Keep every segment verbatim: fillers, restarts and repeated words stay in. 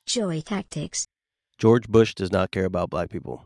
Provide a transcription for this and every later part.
Joy tactics. George Bush does not care about black people.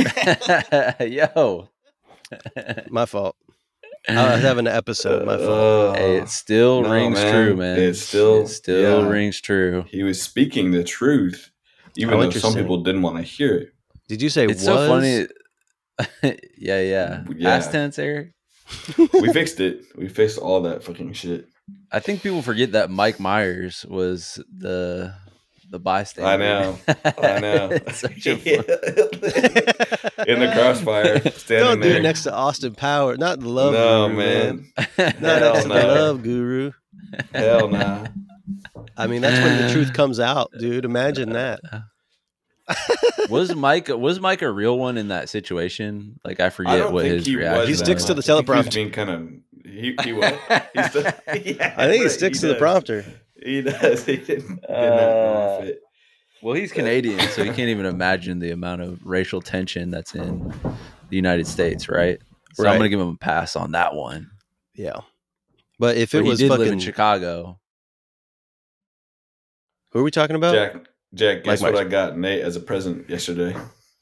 Yo. My fault. I was having an episode. My fault. Uh, Hey, it still no, rings man. true, man. It still- it still yeah. rings true. He was speaking the truth, even How though some interesting. people didn't want to hear it. Did you say It's was? so funny. yeah, yeah. Yeah. Past tense, Eric. We fixed it. We fixed all that fucking shit. I think people forget that Mike Myers was the the bystander. I know. I know. It's such a In the crossfire, standing Don't do there. it next to Austin Power. Not the love no, guru, man. Not Hell next to no. the love guru. Hell no. I mean, that's when the truth comes out, dude. Imagine that. was Mike was Mike a real one in that situation? Like I I forget don't what think his he reaction. was. He that sticks to much. the I think he was teleprompter. being kind of. He, he what? He still, yeah, I think he right, sticks to does. the prompter. He does. He didn't, didn't Uh, have it. Well, he's Canadian, so he can't even imagine the amount of racial tension that's in the United States, right? So Right. I'm gonna give him a pass on that one. Yeah. But if But it he was did fucking. live in Chicago. Who are we talking about? Jack, Jack, guess Mike what Myers. I got Nate as a present yesterday?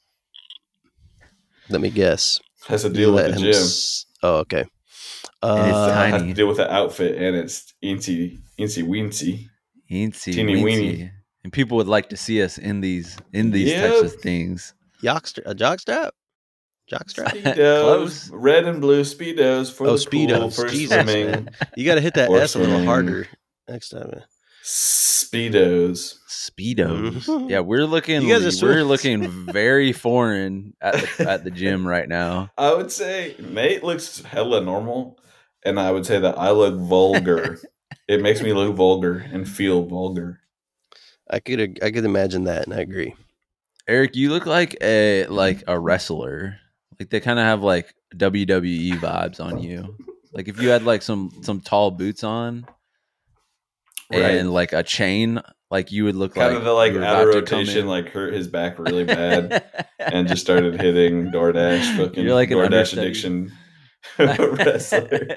Let me guess. Has to You deal with let the him gym. s- Oh, okay. And it's Uh, I have tiny. to deal with the outfit, and it's Incy, Incy Weensy. Teensy Teeny weensy. weeny. And people would like to see us in these in these Yep. types of things. Yockster, a jockstrap? Jockstrap? Speedos, Close. red and blue speedos for Oh, the pool, Speedos. for Jesus, swimming. man. You got to hit that Or S a little swimming. harder next time. man. Speedos. Speedos. Mhm. Yeah, we're looking You guys are we're swimming. looking very foreign at the, at the gym right now. I would say Nate looks hella normal, and I would say that I look vulgar. It makes me look vulgar and feel vulgar. I could I could imagine that, and I agree. Eric, you look like a like a wrestler. Like they kind of have like W W E vibes on you. Like if you had like some some tall boots on Right. and like a chain, like you would look Kind like of the like you were out of about to come rotation, in. like hurt his back really bad, and just started hitting DoorDash. Fucking You're like an DoorDash understudy. addiction wrestler.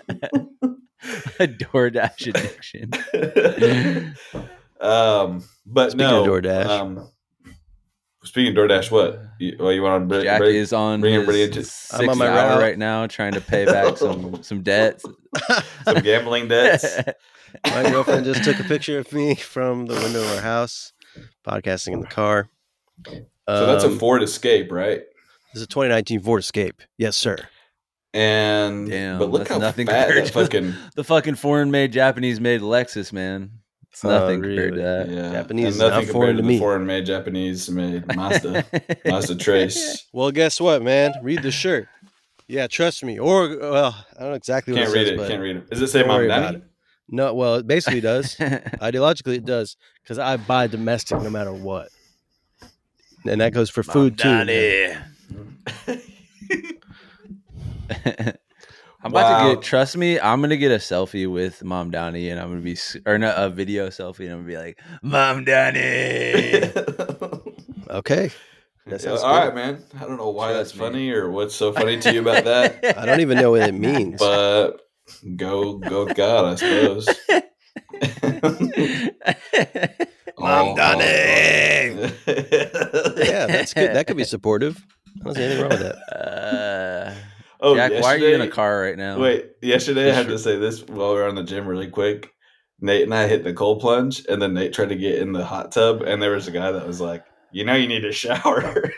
a DoorDash addiction. um, but Speaking no. of DoorDash. Um, speaking of DoorDash, what? You, well, you want to break? Jack break? is on bring his everybody into- sixth I'm on my hour route. right now, trying to pay back some some debts. Some gambling debts. My girlfriend just took a picture of me from the window of our house, podcasting in the car. So that's a Um, Ford Escape, right? This is a twenty nineteen Ford Escape. Yes, sir. And Damn, but look that's how nothing fat compared that to fucking the fucking foreign made Japanese made Lexus, man. It's Oh, nothing compared really? to that. yeah, Japanese and is nothing not compared foreign to to the me. foreign made Japanese made Mazda Mazda Trace. Well, guess what, man? Read the shirt. Yeah, trust me. Or, well, I don't know exactly what Can't it read says, it. but Can't read it. Does it say don't Mom worry about Daddy? it. No, well, it basically does. Ideologically, it does because I buy domestic no matter what, and that goes for food too. man. I'm about Wow. to get. Trust me, I'm gonna get a selfie with Mom Donnie, and I'm gonna be s- or no, a video selfie, and I'm gonna be like, Mom Donnie. Okay, that sounds All good. right, man. I don't know why Trust that's me. funny or what's so funny to you about that, I don't even know what it means. but go go with God, I suppose. Mom Oh, Donnie. oh, oh. Yeah, that's good. That could be supportive. I don't see anything wrong with that. Uh, Oh, Jack, why are you in a yesterday- car right now? Wait, yesterday I Just had for- to say this while we were on the gym really quick. Nate and I hit the cold plunge, and then Nate tried to get in the hot tub, and there was a guy that was like, "You know, you need a shower.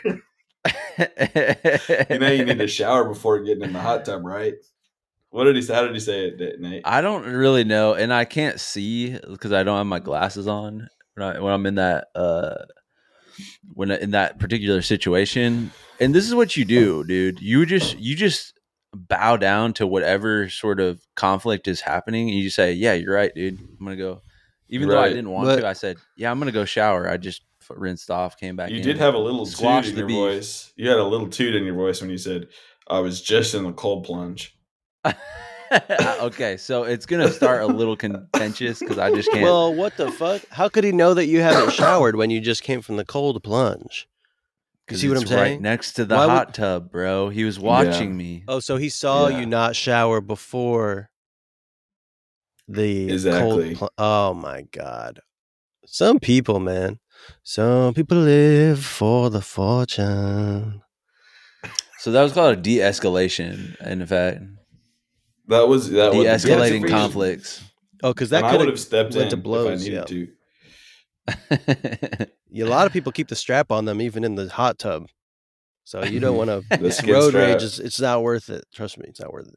you know, you need a shower before getting in the hot tub, right?" What did he say? How did he say it, Nate? I don't really know, and I can't see because I don't have my glasses on when, I, when I'm in that uh, when I- in that particular situation. And this is what you do, dude. You just you just bow down to whatever sort of conflict is happening, and you just say, "Yeah, you're right, dude. I'm gonna go." Even though I Right. didn't want But- to, I said, "Yeah, I'm gonna go shower." I just f- rinsed off, came back. You in, did have a little squash toot in the your beef. voice. You had a little toot in your voice when you said, "I was just in the cold plunge." Okay, so it's gonna start a little contentious because I just can't. Well, what the fuck? How could he know that you haven't showered when you just came from the cold plunge? You see what I'm it's right saying? next to the Why would- hot tub, bro. He was watching me. Oh, so he saw Yeah. you not shower before the Exactly. cold. Pl- oh my god! Some people, man. Some people live for the fortune. So that was called a de-escalation, in fact. That was that was de-escalating conflicts. Oh, because that and I could would have stepped went in to blows, if I needed yeah. to. Yeah, a lot of people keep the strap on them even in the hot tub. So you don't want to. The skid Road strap. rage is it's not worth it. Trust me, it's not worth it.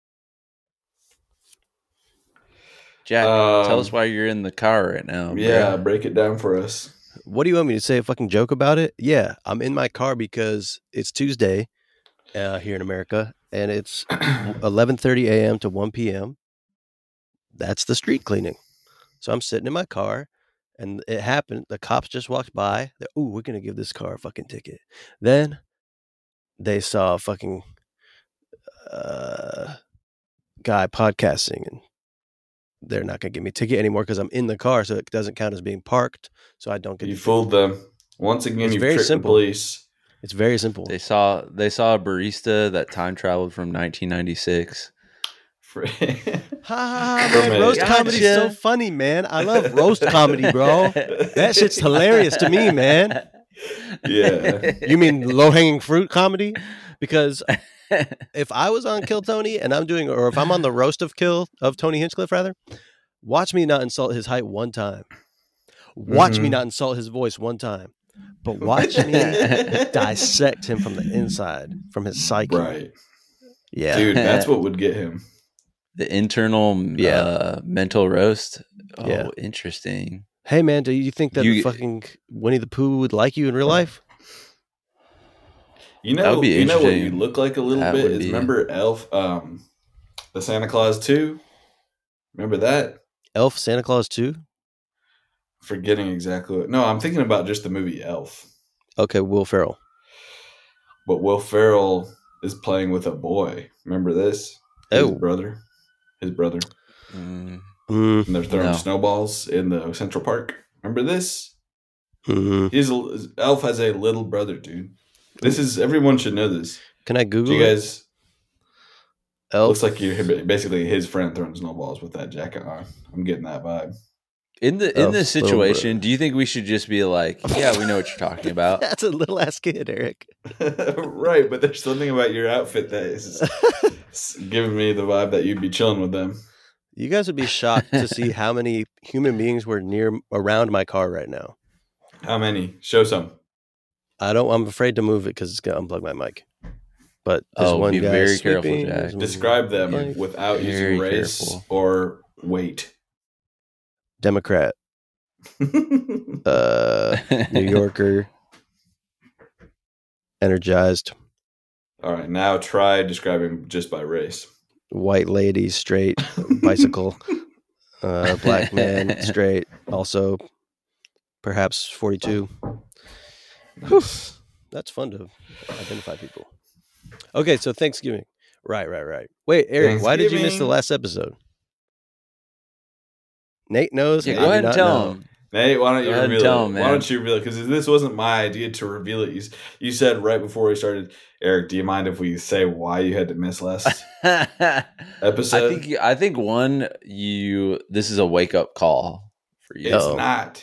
Jack, Um, tell us why you're in the car right now. Yeah, bro. break it down for us. What do you want me to say? A fucking joke about it? Yeah, I'm in my car because it's Tuesday uh, here in America, and it's eleven thirty a.m. to one p.m. That's the street cleaning. So I'm sitting in my car, and it happened. The cops just walked by. They're, ooh, we're gonna give this car a fucking ticket. Then they saw a fucking uh, guy podcasting, and they're not gonna give me a ticket anymore because I'm in the car, so it doesn't count as being parked. So I don't get. You the fooled them once again. It's You very tricked simple. the police. It's very simple. They saw they saw a barista that time traveled from nineteen ninety-six. For- Ha From man, a- roast comedy's so Gotcha. funny, man. I love roast comedy, bro. That shit's hilarious to me, man. Yeah. You mean low hanging fruit comedy? Because if I was on Kill Tony and I'm doing, or if I'm on the roast of Kill of Tony Hinchcliffe, rather, watch me not insult his height one time. Watch me Mhm. not insult his voice one time. But watch me dissect him from the inside, from his psyche. Right. Yeah. Dude, that's what would get him. The internal Yeah. uh, mental roast. Oh, Yeah. interesting. Hey, man, do you think that You- fucking Winnie the Pooh would like you in real life? You That know, would be you know what you interesting. look like a little That bit would is be- remember Elf, um, the Santa Claus two? Remember that? Elf, Santa Claus two? Forgetting exactly what. No, I'm thinking about just the movie Elf. Okay, Will Ferrell. But Will Ferrell is playing with a boy. Remember this? His Oh. brother. His brother. Mm. Mm, And they're throwing No. snowballs in the Central Park. Remember this? mhm. He's a, Elf has a little brother, dude. This is everyone should know this. Can I Do Google you it? guys? Elf? Looks like you're basically his friend throwing snowballs with that jacket on. I'm getting that vibe. In the in Elf's this little situation, brother. do you think we should just be like, yeah, we know what you're talking about? That's a little ass kid, Eric. Right, but there's something about your outfit that is s- giving me the vibe that you'd be chilling with them. You guys would be shocked to see how many human beings were near around my car right now. How many? Show some. I don't. I'm afraid to move it because it's gonna unplug my mic. But there's Oh, one be guy very careful, sweeping, Jack. there's one- Describe them Like, without Very using race careful. or weight. Democrat, uh, New Yorker, energized, All right, now try describing just by race. white lady, straight, bicycle, uh, black man, straight, also perhaps forty-two. Whew. That's fun to identify people. Okay, so Thanksgiving. Right, right, right. Wait, Eric, why did you miss the Thanksgiving. last episode? Nate knows. Yeah, I go do ahead and not tell know. him. Nate, why don't you Go ahead and reveal tell it? him, Why man. don't you reveal it? Because this wasn't my idea to reveal it. You, s- you said right before we started, Eric, do you mind if we say why you had to miss last I episode? think I think one you this is a wake up call for you. it's Uh-oh. not.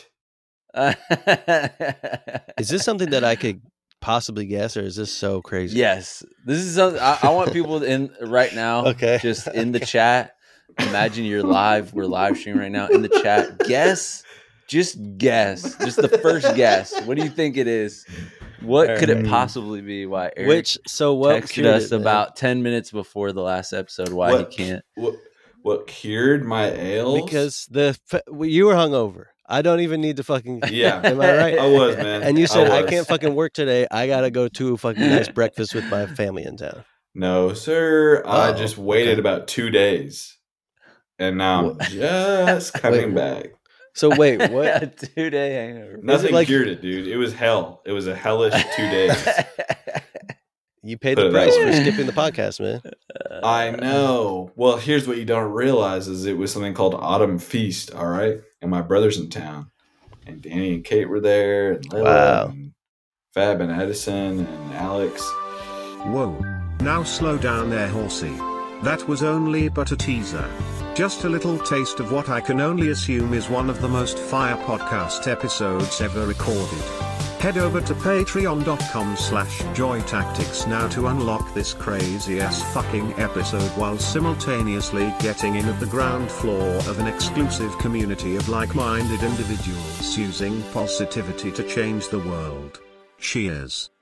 Is this something that I could possibly guess, or is this so crazy? Yes, this is something I, I want people in right now. Okay. just in the chat. Imagine you're live. We're live streaming right now in the chat. Guess, just guess, just the first guess. What do you think it is? What could it Alright. possibly be? Why Eric Which so what texted cured us it, man? about ten minutes before the last episode why What- he can't? What, what cured my ails? because the f- you were hungover. I don't even need to fucking. Yeah. Am I right? I was, man. And you said I, was. can't fucking work today. I gotta go to a fucking nice breakfast with my family in town. No, sir. I Oh, just waited okay. about two days. And now I'm What? just coming Wait, back. So wait, what? A two day hangover. Nothing like- cured it, dude. It was hell. It was a hellish two days. You paid Put the it that price way. for skipping the podcast, man. I know. Well, here's what you don't realize is it was something called Autumn Feast, all right? And my brother's in town. And Danny and Kate were there, and Lila, Wow. and Fab and Edison and Alex. Whoa. Now slow down there, horsey. That was only but a teaser. Just a little taste of what I can only assume is one of the most fire podcast episodes ever recorded. Head over to patreon.com slash joytactics now to unlock this crazy ass fucking episode while simultaneously getting in at the ground floor of an exclusive community of like-minded individuals using positivity to change the world. Cheers.